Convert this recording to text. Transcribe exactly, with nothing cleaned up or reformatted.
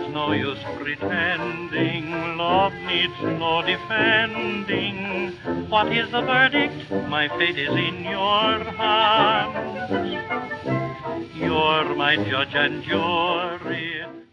no use pretending, love needs no defending. What is the verdict? My fate is in your hands. You're my judge and jury.